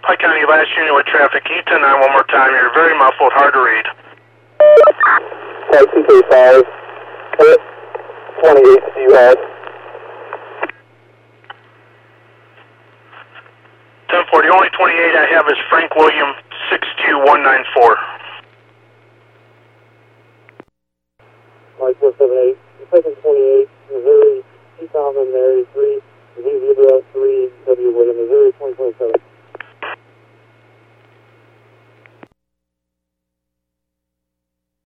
Hi, County, last unit with traffic. Can you turn on one more time? You're very muffled, hard to read. TK5, 28 do you have? 1040, only 28 I have is Frank William 62194. 5478, second 28, Missouri, 2000 Mary 3.